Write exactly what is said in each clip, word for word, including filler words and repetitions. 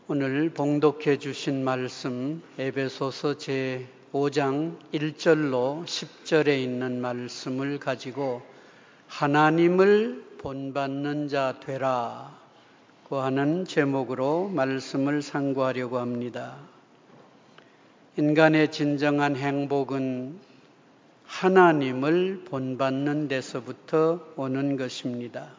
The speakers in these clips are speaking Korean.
오늘 봉독해 주신 말씀 에베소서 제오 장 일 절로 십 절에 있는 말씀을 가지고 하나님을 본받는 자 되라고 하는 제목으로 말씀을 상고하려고 합니다. 인간의 진정한 행복은 하나님을 본받는 데서부터 오는 것입니다.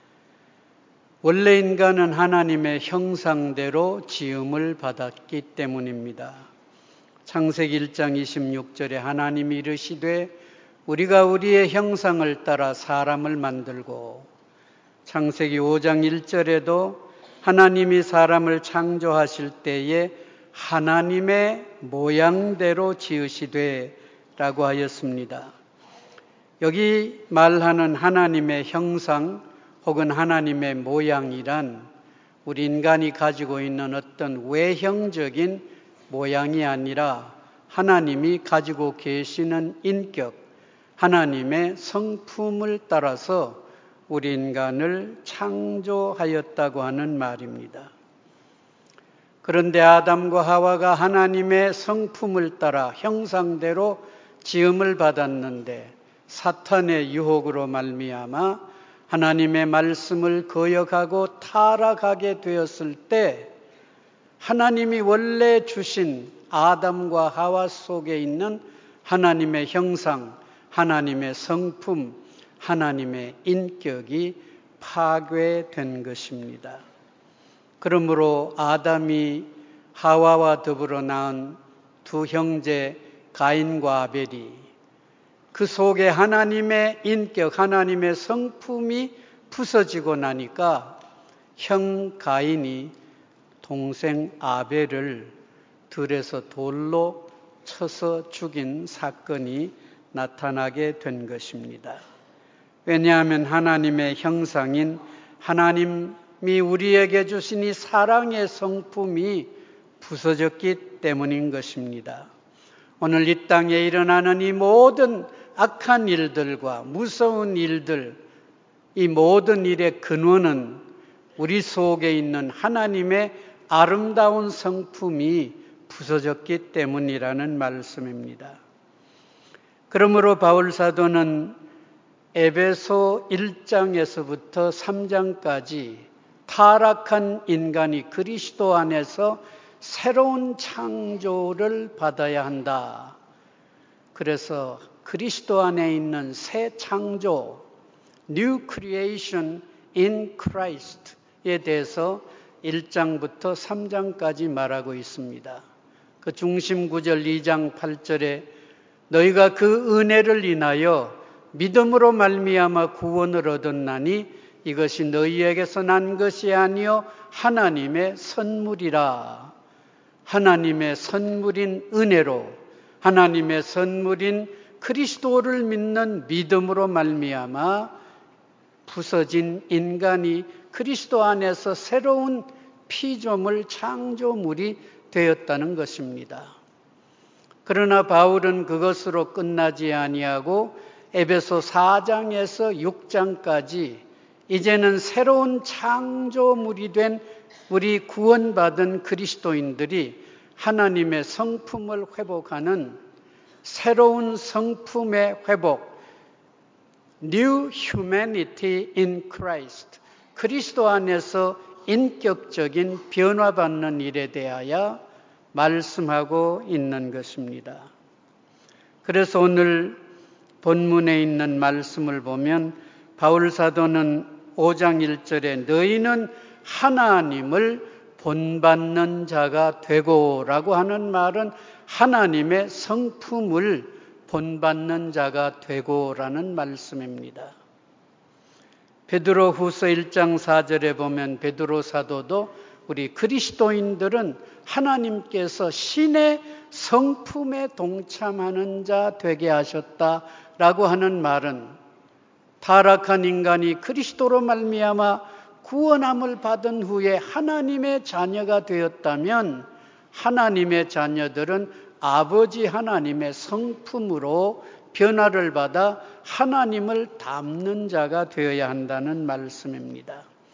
원래 인간은 하나님의 형상대로 지음을 받았기 때문입니다. 창세기 일 장 이십육 절에 하나님이 이르시되 우리가 우리의 형상을 따라 사람을 만들고, 창세기 오 장 일 절에도 하나님이 사람을 창조하실 때에 하나님의 모양대로 지으시되 라고 하였습니다. 여기 말하는 하나님의 형상 혹은 하나님의 모양이란 우리 인간이 가지고 있는 어떤 외형적인 모양이 아니라 하나님이 가지고 계시는 인격, 하나님의 성품을 따라서 우리 인간을 창조하였다고 하는 말입니다. 그런데 아담과 하와가 하나님의 성품을 따라 형상대로 지음을 받았는데 사탄의 유혹으로 말미암아 하나님의 말씀을 거역하고 타락하게 되었을 때 하나님이 원래 주신 아담과 하와 속에 있는 하나님의 형상, 하나님의 성품, 하나님의 인격이 파괴된 것입니다. 그러므로 아담이 하와와 더불어 낳은 두 형제 가인과 아벨이 그 속에 하나님의 인격, 하나님의 성품이 부서지고 나니까 형 가인이 동생 아벨을 들에서 돌로 쳐서 죽인 사건이 나타나게 된 것입니다. 왜냐하면 하나님의 형상인 하나님이 우리에게 주신 이 사랑의 성품이 부서졌기 때문인 것입니다. 오늘 이 땅에 일어나는 이 모든 악한 일들과 무서운 일들, 이 모든 일의 근원은 우리 속에 있는 하나님의 아름다운 성품이 부서졌기 때문이라는 말씀입니다. 그러므로 바울 사도는 에베소 일 장에서부터 삼 장까지 타락한 인간이 그리스도 안에서 새로운 창조를 받아야 한다. 그래서 그리스도 안에 있는 새 창조, New Creation in Christ에 대해서 일 장부터 삼 장까지 말하고 있습니다. 그 중심 구절 이 장 팔 절에 너희가 그 은혜를 인하여 믿음으로 말미암아 구원을 얻었나니 이것이 너희에게서 난 것이 아니요 하나님의 선물이라. 하나님의 선물인 은혜로, 하나님의 선물인 그리스도를 믿는 믿음으로 말미암아 부서진 인간이 그리스도 안에서 새로운 피조물, 창조물이 되었다는 것입니다. 그러나 바울은 그것으로 끝나지 아니하고 에베소 사 장에서 육 장까지 이제는 새로운 창조물이 된 우리 구원받은 그리스도인들이 하나님의 성품을 회복하는 새로운 성품의 회복, New Humanity in Christ, 그리스도 안에서 인격적인 변화받는 일에 대하여 말씀하고 있는 것입니다. 그래서 오늘 본문에 있는 말씀을 보면 바울 사도는 오 장 일 절에 너희는 하나님을 본받는 자가 되고 라고 하는 말은 하나님의 성품을 본받는 자가 되고 라는 말씀입니다. 베드로 후서 일 장 사 절에 보면 베드로 사도도 우리 그리스도인들은 하나님께서 신의 성품에 동참하는 자 되게 하셨다라고 하는 말은 타락한 인간이 그리스도로 말미암아 구원함을 받은 후에 하나님의 자녀가 되었다면 하나님의 자녀들은 아버지 하나님의 성품으로 변화를 받아 하나님을 닮는 자가 되어야 한다는 말씀입니다.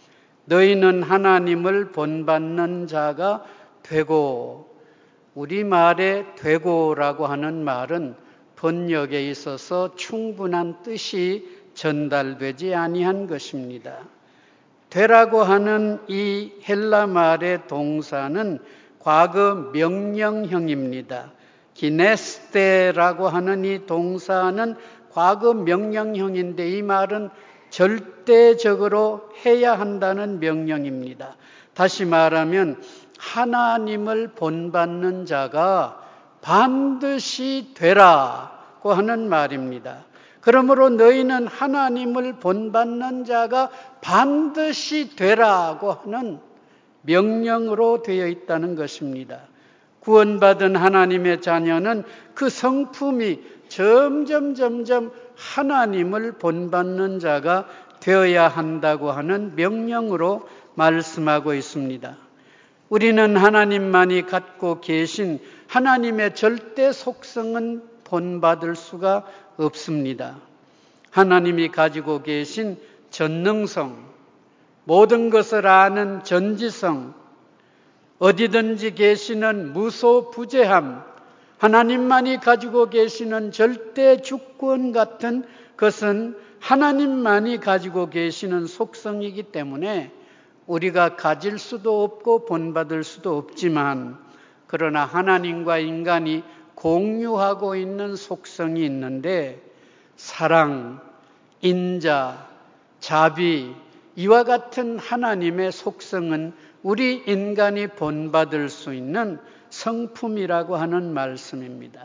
너희는 하나님을 본받는 자가 되고, 우리말에 되고라고 하는 말은 번역에 있어서 충분한 뜻이 전달되지 아니한 것입니다. 되라고 하는 이 헬라 말의 동사는 과거 명령형입니다. 기네스테라고 하는 이 동사는 과거 명령형인데 이 말은 절대적으로 해야 한다는 명령입니다. 다시 말하면 하나님을 본받는 자가 반드시 되라고 하는 말입니다. 그러므로 너희는 하나님을 본받는 자가 반드시 되라고 하는 명령으로 되어 있다는 것입니다. 구원받은 하나님의 자녀는 그 성품이 점점 점점 하나님을 본받는 자가 되어야 한다고 하는 명령으로 말씀하고 있습니다. 우리는 하나님만이 갖고 계신 하나님의 절대 속성은 본받을 수가 없습니다. 하나님이 가지고 계신 전능성, 모든 것을 아는 전지성, 어디든지 계시는 무소부재함, 하나님만이 가지고 계시는 절대 주권 같은 것은 하나님만이 가지고 계시는 속성이기 때문에 우리가 가질 수도 없고 본받을 수도 없지만, 그러나 하나님과 인간이 공유하고 있는 속성이 있는데, 사랑, 인자, 자비, 이와 같은 하나님의 속성은 우리 인간이 본받을 수 있는 성품이라고 하는 말씀입니다.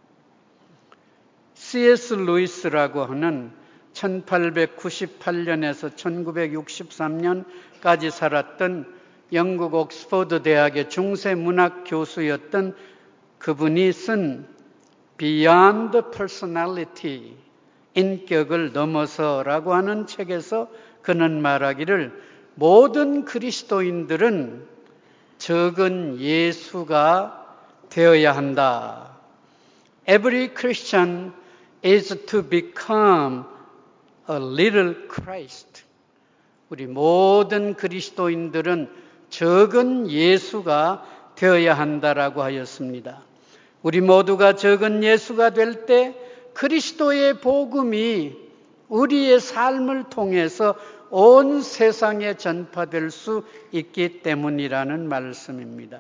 씨 에스 루이스라고 하는 천팔백구십팔 년에서 천구백육십삼 년까지 살았던 영국 옥스퍼드 대학의 중세문학 교수였던 그분이 쓴 Beyond Personality, 인격을 넘어서라고 하는 책에서 그는 말하기를, 모든 그리스도인들은 적은 예수가 되어야 한다. Every Christian is to become a little Christ. 우리 모든 그리스도인들은 적은 예수가 되어야 한다라고 하였습니다. 우리 모두가 적은 예수가 될 때 그리스도의 복음이 우리의 삶을 통해서 온 세상에 전파될 수 있기 때문이라는 말씀입니다.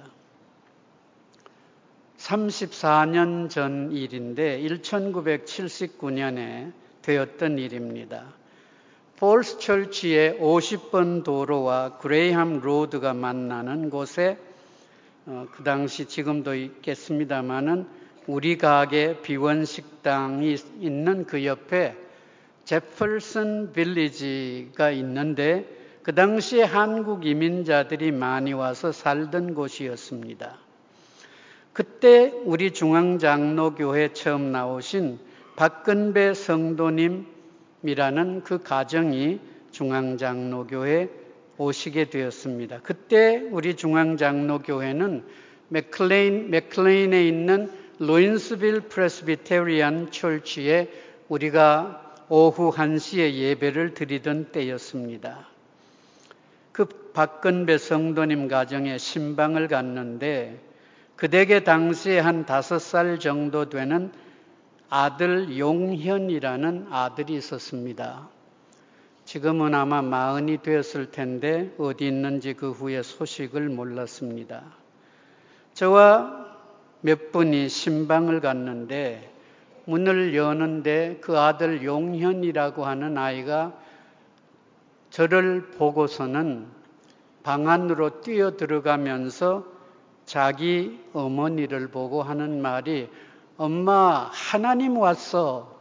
삼십사 년 전 일인데 천구백칠십구 년에 되었던 일입니다. 폴스 철치의 오십 번 도로와 그레이함 로드가 만나는 곳에 어, 그 당시 지금도 있겠습니다마는 우리 가게 비원식당이 있는 그 옆에 제펄슨 빌리지가 있는데, 그 당시에 한국 이민자들이 많이 와서 살던 곳이었습니다. 그때 우리 중앙장로교회 처음 나오신 박근배 성도님이라는 그 가정이 중앙장로교회에 오시게 되었습니다. 그때 우리 중앙장로교회는 맥클레인, 맥클레인에 있는 루인스빌 프레스비테리안 철치에 우리가 오후 한 시에 예배를 드리던 때였습니다. 그 박근배 성도님 가정에 신방을 갔는데, 그 댁에 당시에 한 다섯 살 정도 되는 아들 용현이라는 아들이 있었습니다. 지금은 아마 마흔이 되었을 텐데 어디 있는지 그 후에 소식을 몰랐습니다. 저와 몇 분이 신방을 갔는데 문을 여는데 그 아들 용현이라고 하는 아이가 저를 보고서는 방 안으로 뛰어 들어가면서 자기 어머니를 보고 하는 말이, 엄마, 하나님 왔어.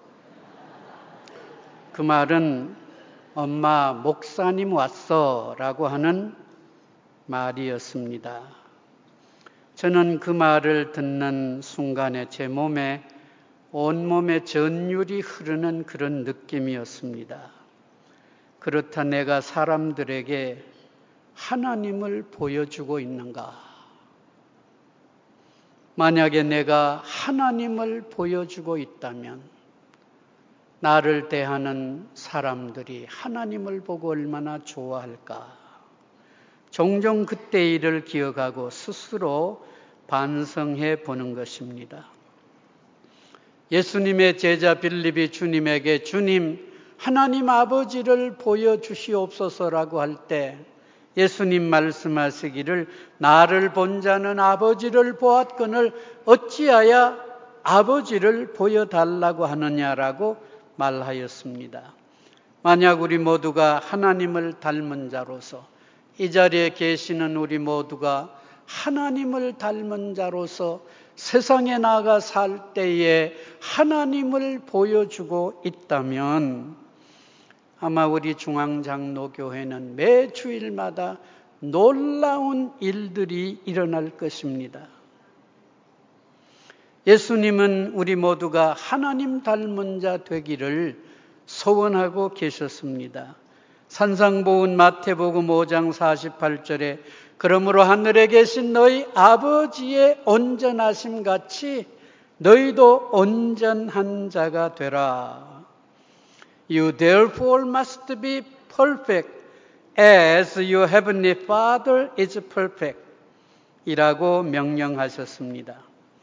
그 말은 엄마, 목사님 왔어 라고 하는 말이었습니다. 저는 그 말을 듣는 순간에 제 몸에 온몸에 전율이 흐르는 그런 느낌이었습니다. 그렇다 내가 사람들에게 하나님을 보여주고 있는가? 만약에 내가 하나님을 보여주고 있다면 나를 대하는 사람들이 하나님을 보고 얼마나 좋아할까? 종종 그때 일을 기억하고 스스로 반성해 보는 것입니다. 예수님의 제자 빌립이 주님에게 주님, 하나님 아버지를 보여주시옵소서라고 할 때 예수님 말씀하시기를 나를 본 자는 아버지를 보았거늘 어찌하여 아버지를 보여달라고 하느냐라고 말하였습니다. 만약 우리 모두가 하나님을 닮은 자로서 이 자리에 계시는 우리 모두가 하나님을 닮은 자로서 세상에 나가 살 때에 하나님을 보여주고 있다면 아마 우리 중앙장로교회는 매 주일마다 놀라운 일들이 일어날 것입니다. 예수님은 우리 모두가 하나님 닮은 자 되기를 소원하고 계셨습니다. 산상보훈 마태복음 오 장 사십팔 절에 그러므로 하늘에 계신 너희 아버지의 온전하심 같이 너희도 온전한 자가 되라. You therefore must be perfect as your heavenly Father is perfect 이라고 명령하셨습니다.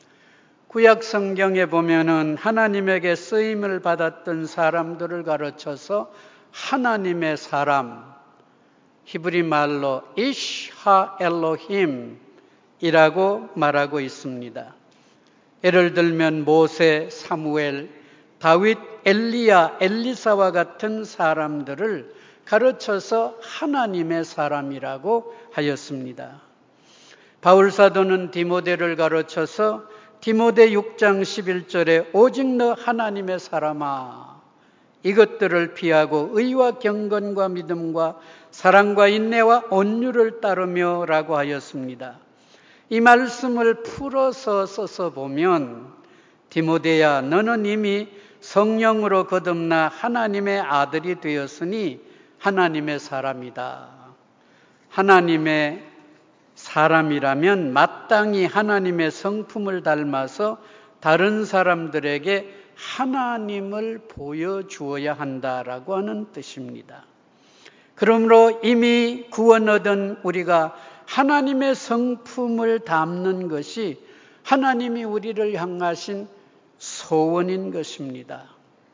구약 성경에 보면은 하나님에게 쓰임을 받았던 사람들을 가르쳐서 하나님의 사람, 히브리 말로 이시하 엘로힘 이라고 말하고 있습니다. 예를 들면 모세, 사무엘, 다윗, 엘리야, 엘리사와 같은 사람들을 가르쳐서 하나님의 사람이라고 하였습니다. 바울 사도는 디모데를 가르쳐서 디모데 육 장 십일 절에 오직 너 하나님의 사람아 이것들을 피하고 의와 경건과 믿음과 사랑과 인내와 온유를 따르며 라고 하였습니다. 이 말씀을 풀어서 써서 보면 디모데야 너는 이미 성령으로 거듭나 하나님의 아들이 되었으니 하나님의 사람이다. 하나님의 사람이라면 마땅히 하나님의 성품을 닮아서 다른 사람들에게 하나님을 보여주어야 한다라고 하는 뜻입니다. 그러므로 이미 구원 얻은 우리가 하나님의 성품을 담는 것이 하나님이 우리를 향하신 소원인 것입니다.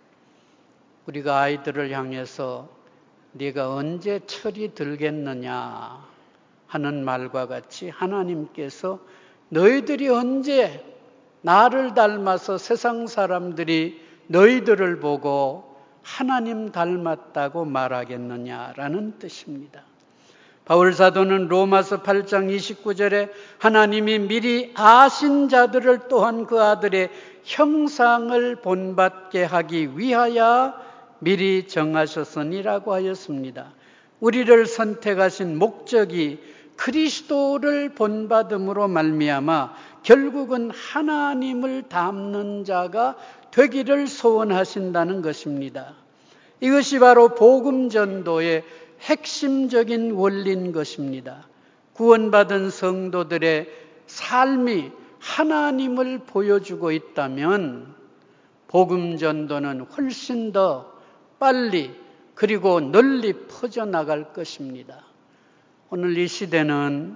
우리가 아이들을 향해서 네가 언제 철이 들겠느냐 하는 말과 같이 하나님께서 너희들이 언제 나를 닮아서 세상 사람들이 너희들을 보고 하나님 닮았다고 말하겠느냐라는 뜻입니다. 바울 사도는 로마서 팔 장 이십구 절에 하나님이 미리 아신 자들을 또한 그 아들의 형상을 본받게 하기 위하여 미리 정하셨으니라고 하였습니다. 우리를 선택하신 목적이 그리스도를 본받음으로 말미암아 결국은 하나님을 닮는 자가 되기를 소원하신다는 것입니다. 이것이 바로 복음 전도의 핵심적인 원리인 것입니다. 구원받은 성도들의 삶이 하나님을 보여주고 있다면 복음 전도는 훨씬 더 빨리 그리고 널리 퍼져나갈 것입니다. 오늘 이 시대는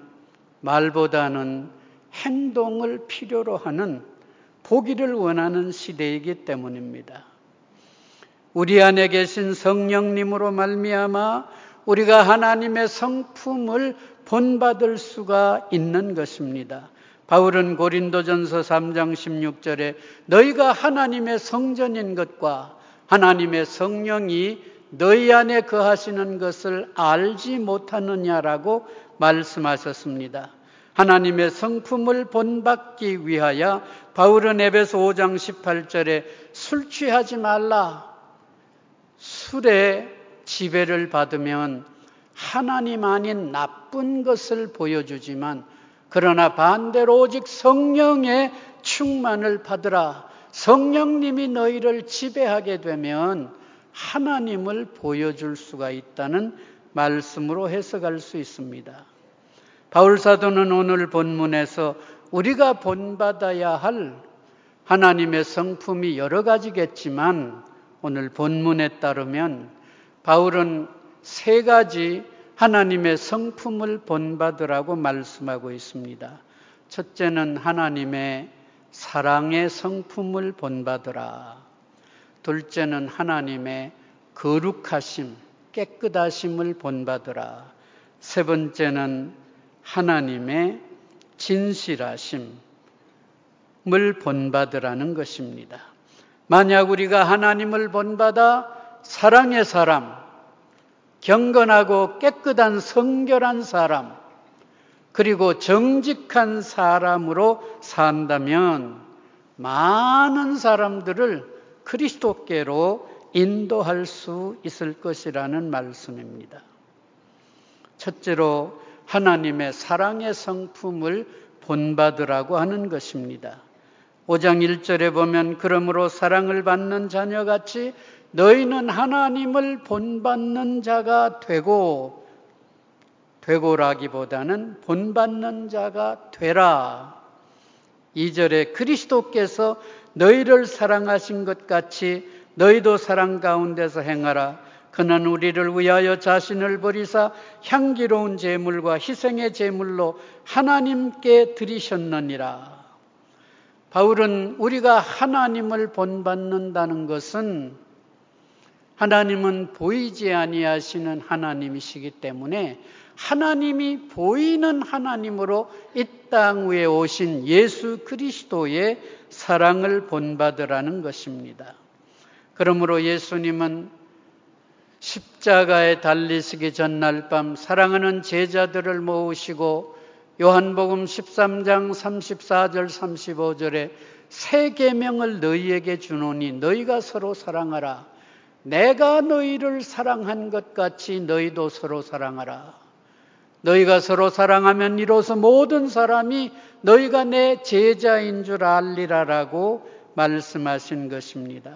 말보다는 행동을 필요로 하는 보기를 원하는 시대이기 때문입니다. 우리 안에 계신 성령님으로 말미암아 우리가 하나님의 성품을 본받을 수가 있는 것입니다. 바울은 고린도전서 삼 장 십육 절에 너희가 하나님의 성전인 것과 하나님의 성령이 너희 안에 거하시는 것을 알지 못하느냐라고 말씀하셨습니다. 하나님의 성품을 본받기 위하여 바울은 에베소 오 장 십팔 절에 술 취하지 말라. 술에 지배를 받으면 하나님 아닌 나쁜 것을 보여주지만 그러나 반대로 오직 성령의 충만을 받으라. 성령님이 너희를 지배하게 되면 하나님을 보여줄 수가 있다는 말씀으로 해석할 수 있습니다. 바울 사도는 오늘 본문에서 우리가 본받아야 할 하나님의 성품이 여러 가지겠지만 오늘 본문에 따르면 바울은 세 가지 하나님의 성품을 본받으라고 말씀하고 있습니다. 첫째는 하나님의 사랑의 성품을 본받으라. 둘째는 하나님의 거룩하심, 깨끗하심을 본받으라. 세 번째는 하나님의 진실하심을 본받으라는 것입니다. 만약 우리가 하나님을 본받아 사랑의 사람, 경건하고 깨끗한 성결한 사람, 그리고 정직한 사람으로 산다면 많은 사람들을 그리스도께로 인도할 수 있을 것이라는 말씀입니다. 첫째로 하나님의 사랑의 성품을 본받으라고 하는 것입니다. 오 장 일 절에 보면 그러므로 사랑을 받는 자녀같이 너희는 하나님을 본받는 자가 되고, 되고라기보다는 본받는 자가 되라. 이 절에 그리스도께서 너희를 사랑하신 것 같이 너희도 사랑 가운데서 행하라. 그는 우리를 위하여 자신을 버리사 향기로운 제물과 희생의 제물로 하나님께 드리셨느니라. 바울은 우리가 하나님을 본받는다는 것은 하나님은 보이지 아니하시는 하나님이시기 때문에 하나님이 보이는 하나님으로 이 땅 위에 오신 예수 그리스도의 사랑을 본받으라는 것입니다. 그러므로 예수님은 십자가에 달리시기 전날 밤 사랑하는 제자들을 모으시고 요한복음 십삼 장 삼십사 절 삼십오 절에 새 계명을 너희에게 주노니 너희가 서로 사랑하라. 내가 너희를 사랑한 것 같이 너희도 서로 사랑하라. 너희가 서로 사랑하면 이로써 모든 사람이 너희가 내 제자인 줄 알리라라고 말씀하신 것입니다.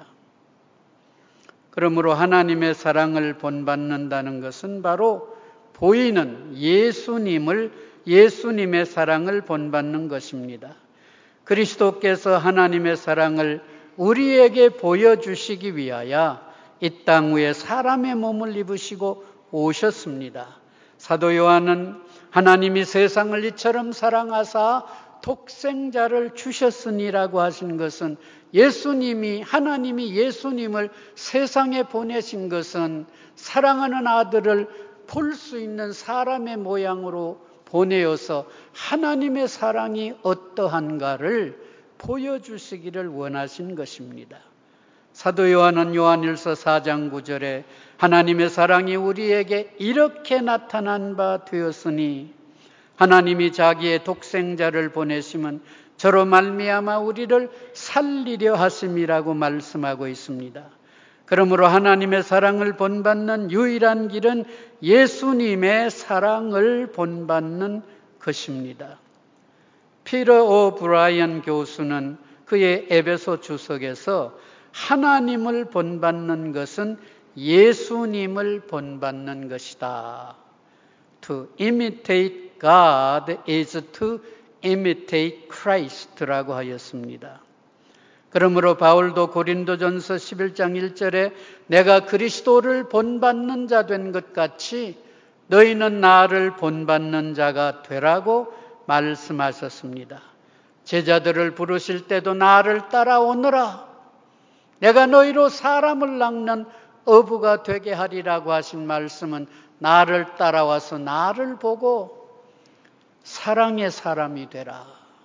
그러므로 하나님의 사랑을 본받는다는 것은 바로 보이는 예수님을, 예수님의 사랑을 본받는 것입니다. 그리스도께서 하나님의 사랑을 우리에게 보여주시기 위하여 이 땅 위에 사람의 몸을 입으시고 오셨습니다. 사도 요한은 하나님이 세상을 이처럼 사랑하사 독생자를 주셨으니라고 하신 것은 예수님이, 하나님이 예수님을 세상에 보내신 것은 사랑하는 아들을 볼 수 있는 사람의 모양으로 보내어서 하나님의 사랑이 어떠한가를 보여주시기를 원하신 것입니다. 사도 요한은 요한일서 사 장 구 절에 하나님의 사랑이 우리에게 이렇게 나타난 바 되었으니 하나님이 자기의 독생자를 보내심은 저로 말미암아 우리를 살리려 하심이라고 말씀하고 있습니다. 그러므로 하나님의 사랑을 본받는 유일한 길은 예수님의 사랑을 본받는 것입니다. 피터 오 브라이언 교수는 그의 에베소 주석에서 하나님을 본받는 것은 예수님을 본받는 것이다. To imitate God is to imitate Christ라고 하였습니다. 그러므로 바울도 고린도전서 십일 장 일 절에 내가 그리스도를 본받는 자 된 것 같이 너희는 나를 본받는 자가 되라고 말씀하셨습니다. 제자들을 부르실 때도 나를 따라오너라. 내가 너희로 사람을 낚는 어부가 되게 하리라고 하신 말씀은 나를 따라와서 나를 보고 사랑의 사람이 되라.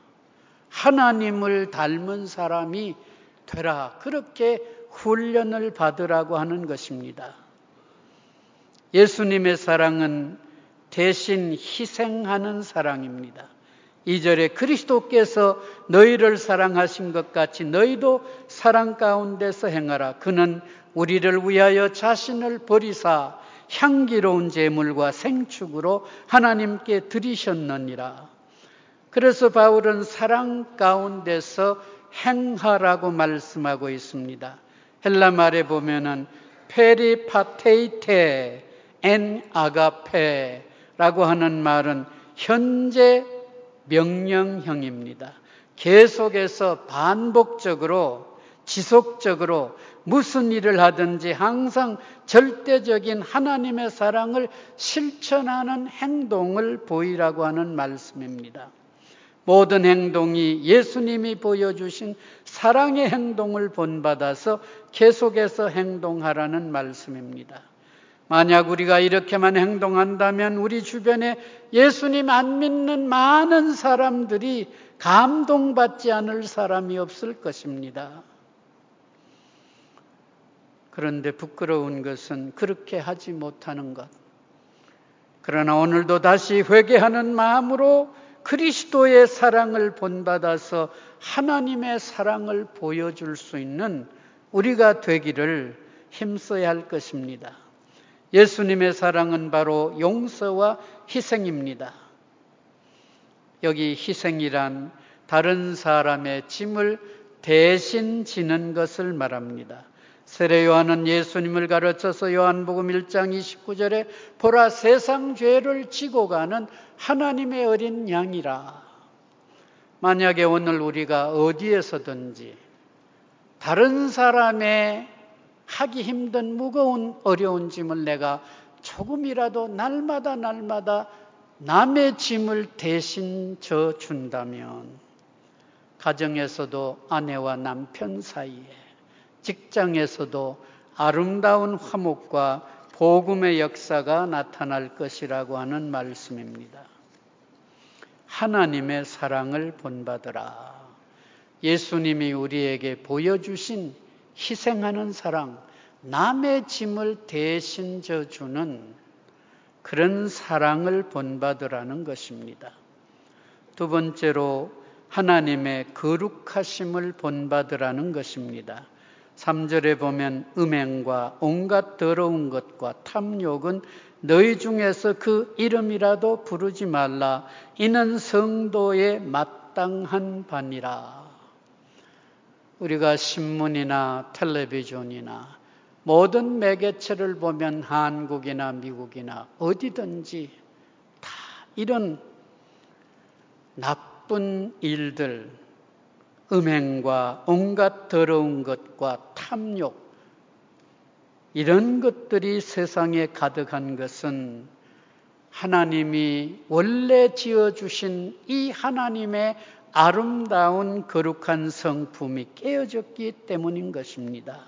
하나님을 닮은 사람이 되라. 그렇게 훈련을 받으라고 하는 것입니다. 예수님의 사랑은 대신 희생하는 사랑입니다. 이 절에 그리스도께서 너희를 사랑하신 것 같이 너희도 사랑 가운데서 행하라. 그는 우리를 위하여 자신을 버리사 향기로운 제물과 생축으로 하나님께 드리셨느니라. 그래서 바울은 사랑 가운데서 행하라고 말씀하고 있습니다. 헬라 말에 보면은 페리파테이테 엔 아가페라고 하는 말은 현재 명령형입니다. 계속해서 반복적으로 지속적으로 무슨 일을 하든지 항상 절대적인 하나님의 사랑을 실천하는 행동을 보이라고 하는 말씀입니다. 모든 행동이 예수님이 보여주신 사랑의 행동을 본받아서 계속해서 행동하라는 말씀입니다. 만약 우리가 이렇게만 행동한다면 우리 주변에 예수님 안 믿는 많은 사람들이 감동받지 않을 사람이 없을 것입니다. 그런데 부끄러운 것은 그렇게 하지 못하는 것. 그러나 오늘도 다시 회개하는 마음으로 그리스도의 사랑을 본받아서 하나님의 사랑을 보여줄 수 있는 우리가 되기를 힘써야 할 것입니다. 예수님의 사랑은 바로 용서와 희생입니다. 여기 희생이란 다른 사람의 짐을 대신 지는 것을 말합니다. 세례 요한은 예수님을 가르쳐서 요한복음 일 장 이십구 절에 보라 세상 죄를 지고 가는 하나님의 어린 양이라. 만약에 오늘 우리가 어디에서든지 다른 사람의 하기 힘든 무거운 어려운 짐을 내가 조금이라도 날마다 날마다 남의 짐을 대신 져 준다면 가정에서도 아내와 남편 사이에, 직장에서도 아름다운 화목과 복음의 역사가 나타날 것이라고 하는 말씀입니다. 하나님의 사랑을 본받으라. 예수님이 우리에게 보여주신 희생하는 사랑, 남의 짐을 대신 져주는 그런 사랑을 본받으라는 것입니다. 두 번째로 하나님의 거룩하심을 본받으라는 것입니다. 삼 절에 보면 음행과 온갖 더러운 것과 탐욕은 너희 중에서 그 이름이라도 부르지 말라. 이는 성도의 마땅한 바니라. 우리가 신문이나 텔레비전이나 모든 매개체를 보면 한국이나 미국이나 어디든지 다 이런 나쁜 일들, 음행과 온갖 더러운 것과 탐욕, 이런 것들이 세상에 가득한 것은 하나님이 원래 지어주신 이 하나님의 아름다운 거룩한 성품이 깨어졌기 때문인 것입니다.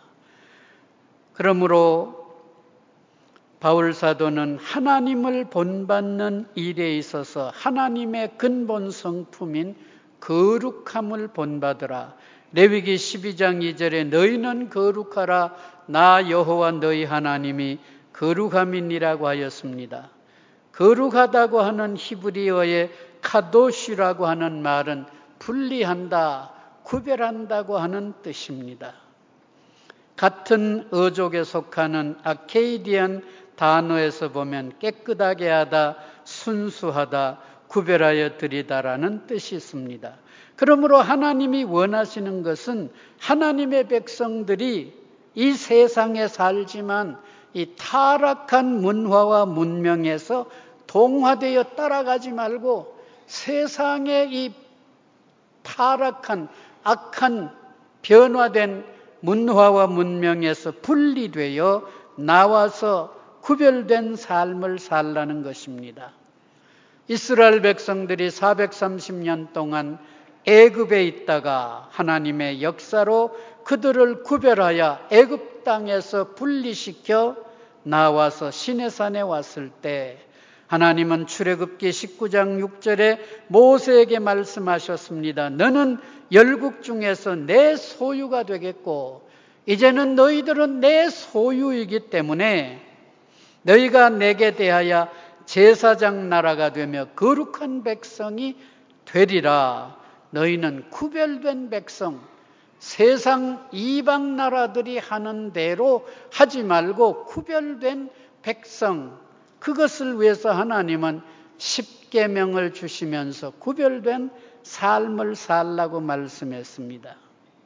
그러므로 바울 사도는 하나님을 본받는 일에 있어서 하나님의 근본 성품인 거룩함을 본받으라. 레위기 십이 장 이 절에 너희는 거룩하라. 나 여호와 너희 하나님이 거룩함이니라고 하였습니다. 거룩하다고 하는 히브리어의 카도시라고 하는 말은 분리한다, 구별한다고 하는 뜻입니다. 같은 어족에 속하는 아케이디안 단어에서 보면 깨끗하게 하다, 순수하다, 구별하여 드리다라는 뜻이 있습니다. 그러므로 하나님이 원하시는 것은 하나님의 백성들이 이 세상에 살지만 이 타락한 문화와 문명에서 동화되어 따라가지 말고 세상의 이 타락한 악한 변화된 문화와 문명에서 분리되어 나와서 구별된 삶을 살라는 것입니다. 이스라엘 백성들이 사백삼십 년 동안 애굽에 있다가 하나님의 역사로 그들을 구별하여 애굽 땅에서 분리시켜 나와서 시내산에 왔을 때 하나님은 출애굽기 십구 장 육 절에 모세에게 말씀하셨습니다. 너는 열국 중에서 내 소유가 되겠고 이제는 너희들은 내 소유이기 때문에 너희가 내게 대하여 제사장 나라가 되며 거룩한 백성이 되리라. 너희는 구별된 백성, 세상 이방 나라들이 하는 대로 하지 말고 구별된 백성, 그것을 위해서 하나님은 십계명을 주시면서 구별된 삶을 살라고 말씀했습니다.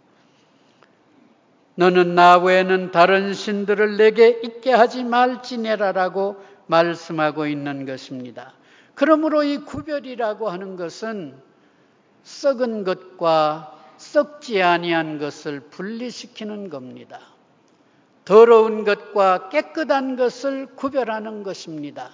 너는 나 외에는 다른 신들을 내게 있게 하지 말지니라라고 말씀하고 있는 것입니다. 그러므로 이 구별이라고 하는 것은 썩은 것과 썩지 아니한 것을 분리시키는 겁니다. 더러운 것과 깨끗한 것을 구별하는 것입니다.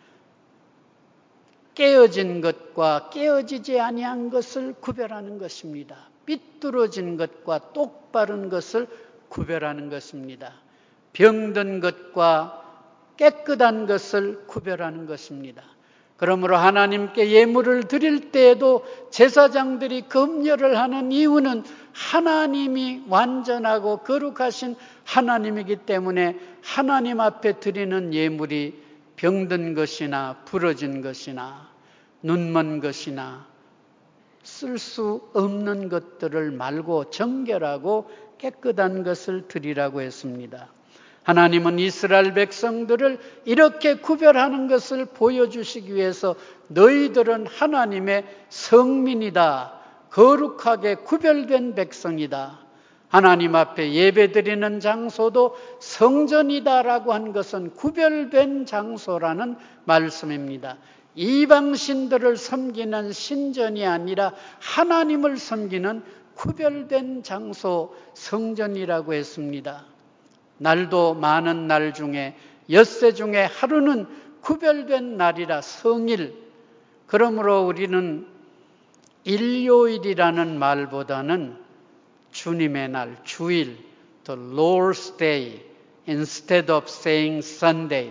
깨어진 것과 깨어지지 아니한 것을 구별하는 것입니다. 삐뚤어진 것과 똑바른 것을 구별하는 것입니다. 병든 것과 깨끗한 것을 구별하는 것입니다. 그러므로 하나님께 예물을 드릴 때에도 제사장들이 검열을 하는 이유는 하나님이 완전하고 거룩하신 하나님이기 때문에 하나님 앞에 드리는 예물이 병든 것이나 부러진 것이나 눈먼 것이나 쓸 수 없는 것들을 말고 정결하고 깨끗한 것을 드리라고 했습니다. 하나님은 이스라엘 백성들을 이렇게 구별하는 것을 보여주시기 위해서 너희들은 하나님의 성민이다, 거룩하게 구별된 백성이다, 하나님 앞에 예배드리는 장소도 성전이다라고 한 것은 구별된 장소라는 말씀입니다. 이방신들을 섬기는 신전이 아니라 하나님을 섬기는 구별된 장소, 성전이라고 했습니다. 날도 많은 날 중에 엿새 중에 하루는 구별된 날이라 성일. 그러므로 우리는 일요일이라는 말보다는 주님의 날, 주일, the Lord's Day instead of saying Sunday.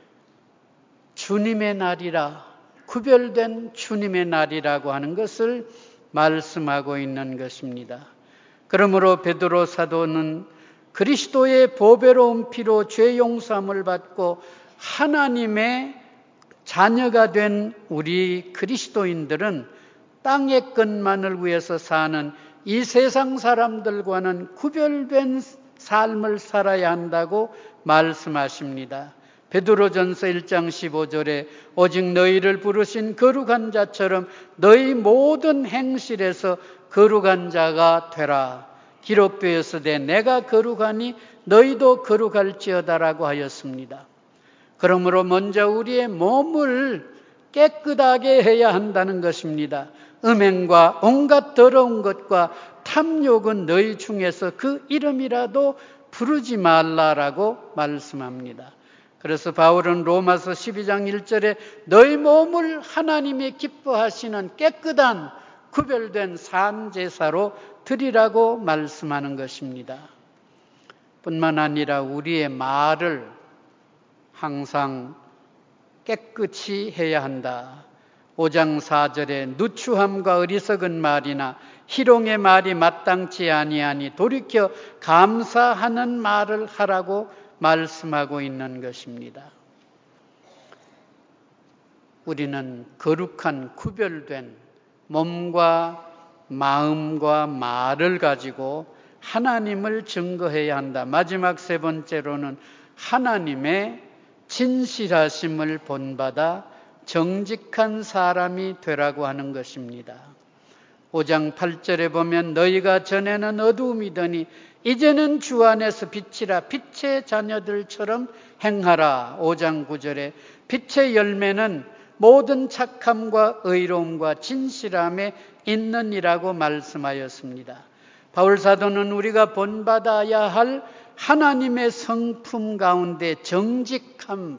주님의 날이라, 구별된 주님의 날이라고 하는 것을 말씀하고 있는 것입니다. 그러므로 베드로 사도는 그리스도의 보배로운 피로 죄 용서함을 받고 하나님의 자녀가 된 우리 그리스도인들은 땅의 것만을 위해서 사는 이 세상 사람들과는 구별된 삶을 살아야 한다고 말씀하십니다. 베드로전서 일 장 십오 절에 오직 너희를 부르신 거룩한 자처럼 너희 모든 행실에서 거룩한 자가 되라. 기록되었으되 내가 거룩하니 너희도 거룩할지어다라고 하였습니다. 그러므로 먼저 우리의 몸을 깨끗하게 해야 한다는 것입니다. 음행과 온갖 더러운 것과 탐욕은 너희 중에서 그 이름이라도 부르지 말라라고 말씀합니다. 그래서 바울은 로마서 십이 장 일 절에 너희 몸을 하나님이 기뻐하시는 깨끗한 구별된 산제사로 드리라고 말씀하는 것입니다. 뿐만 아니라 우리의 말을 항상 깨끗이 해야 한다. 오 장 사 절에 누추함과 어리석은 말이나 희롱의 말이 마땅치 아니하니 돌이켜 감사하는 말을 하라고 말씀하고 있는 것입니다. 우리는 거룩한 구별된 몸과 마음과 말을 가지고 하나님을 증거해야 한다. 마지막 세 번째로는 하나님의 진실하심을 본받아 정직한 사람이 되라고 하는 것입니다. 오 장 팔 절에 보면 너희가 전에는 어두움이더니 이제는 주 안에서 빛이라 빛의 자녀들처럼 행하라. 오 장 구 절에 빛의 열매는 모든 착함과 의로움과 진실함에 있느니라고 말씀하였습니다. 바울 사도는 우리가 본받아야 할 하나님의 성품 가운데 정직함을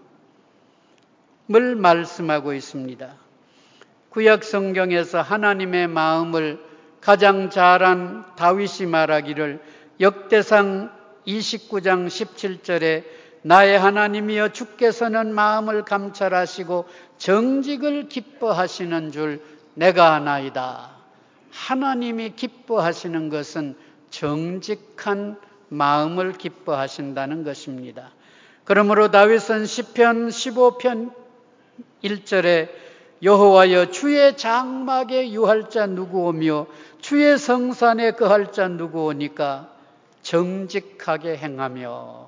말씀하고 있습니다. 구약 성경에서 하나님의 마음을 가장 잘한 다윗이 말하기를 역대상 이십구 장 십칠 절에 나의 하나님이여 주께서는 마음을 감찰하시고 정직을 기뻐하시는 줄 내가 아나이다. 하나님이 기뻐하시는 것은 정직한 마음을 기뻐하신다는 것입니다. 그러므로 다윗은 시편 십오 편 일 절에 여호와여 주의 장막에 유할 자 누구오며 주의 성산에 거할 자 누구오니까 정직하게 행하며.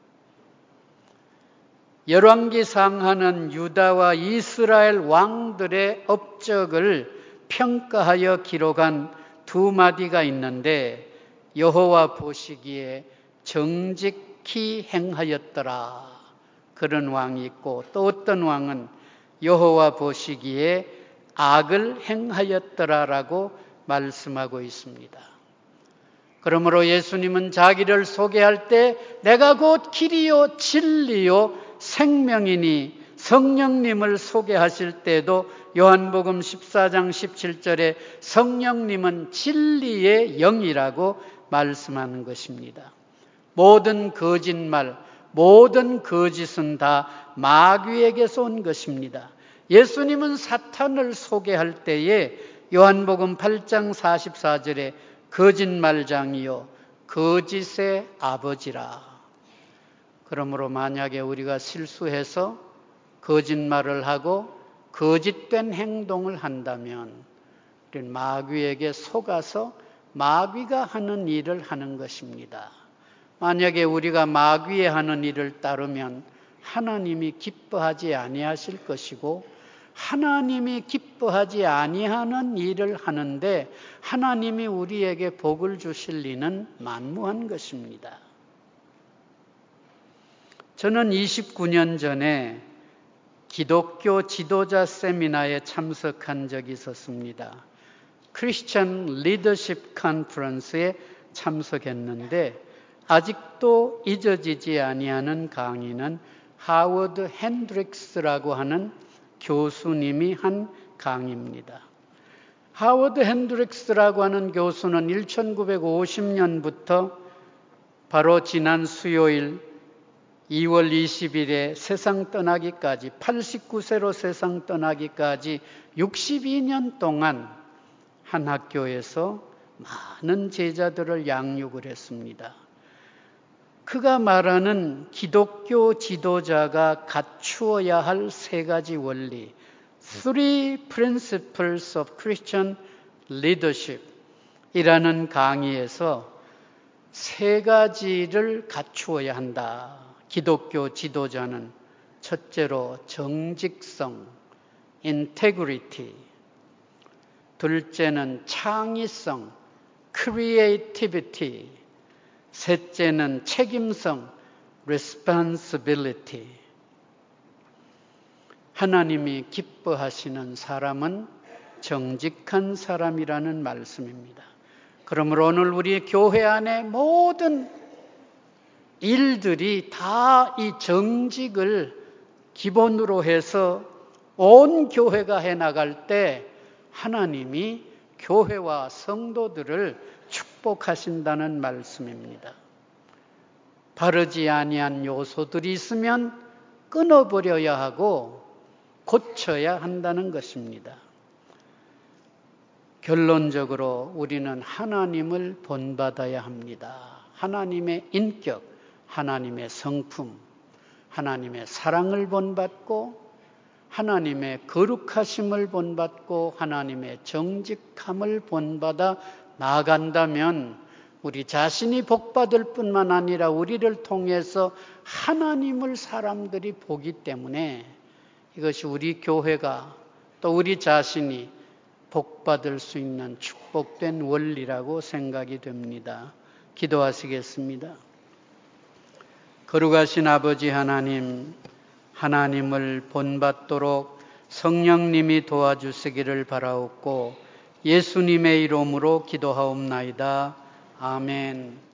열왕기상하는 유다와 이스라엘 왕들의 업적을 평가하여 기록한 두 마디가 있는데 여호와 보시기에 정직히 행하였더라. 그런 왕이 있고 또 어떤 왕은 여호와 보시기에 악을 행하였더라라고 말씀하고 있습니다. 그러므로 예수님은 자기를 소개할 때 내가 곧 길이요 진리요 생명이니 성령님을 소개하실 때도 요한복음 십사 장 십칠 절에 성령님은 진리의 영이라고 말씀하는 것입니다. 모든 거짓말, 모든 거짓은 다 마귀에게서 온 것입니다. 예수님은 사탄을 소개할 때에 요한복음 팔 장 사십사 절에 거짓말장이요 거짓의 아버지라. 그러므로 만약에 우리가 실수해서 거짓말을 하고 거짓된 행동을 한다면 우리는 마귀에게 속아서 마귀가 하는 일을 하는 것입니다. 만약에 우리가 마귀의 하는 일을 따르면 하나님이 기뻐하지 아니하실 것이고, 하나님이 기뻐하지 아니하는 일을 하는데 하나님이 우리에게 복을 주실 리는 만무한 것입니다. 저는 이십구 년 전에 기독교 지도자 세미나에 참석한 적이 있었습니다. 크리스천 리더십 컨퍼런스에 참석했는데 아직도 잊어지지 아니하는 강의는 하워드 핸드릭스라고 하는 교수님이 한 강의입니다. 하워드 핸드릭스라고 하는 교수는 천구백오십 년부터 바로 지난 수요일 이월 이십일에 세상 떠나기까지, 팔십구 세로 세상 떠나기까지 육십이 년 동안 한 학교에서 많은 제자들을 양육을 했습니다. 그가 말하는 기독교 지도자가 갖추어야 할 세 가지 원리, Three Principles of Christian Leadership 이라는 강의에서 세 가지를 갖추어야 한다. 기독교 지도자는 첫째로 정직성, integrity, 둘째는 창의성, creativity, 셋째는 책임성, responsibility. 하나님이 기뻐하시는 사람은 정직한 사람이라는 말씀입니다. 그러므로 오늘 우리 교회 안에 모든 일들이 다 이 정직을 기본으로 해서 온 교회가 해나갈 때 하나님이 교회와 성도들을 축복하신다는 말씀입니다. 바르지 아니한 요소들이 있으면 끊어버려야 하고 고쳐야 한다는 것입니다. 결론적으로 우리는 하나님을 본받아야 합니다. 하나님의 인격, 하나님의 성품, 하나님의 사랑을 본받고 하나님의 거룩하심을 본받고 하나님의 정직함을 본받아 나아간다면 우리 자신이 복받을 뿐만 아니라 우리를 통해서 하나님을 사람들이 보기 때문에 이것이 우리 교회가 또 우리 자신이 복받을 수 있는 축복된 원리라고 생각이 됩니다. 기도하시겠습니다. 거룩하신 아버지 하나님, 하나님을 본받도록 성령님이 도와주시기를 바라옵고 예수님의 이름으로 기도하옵나이다. 아멘.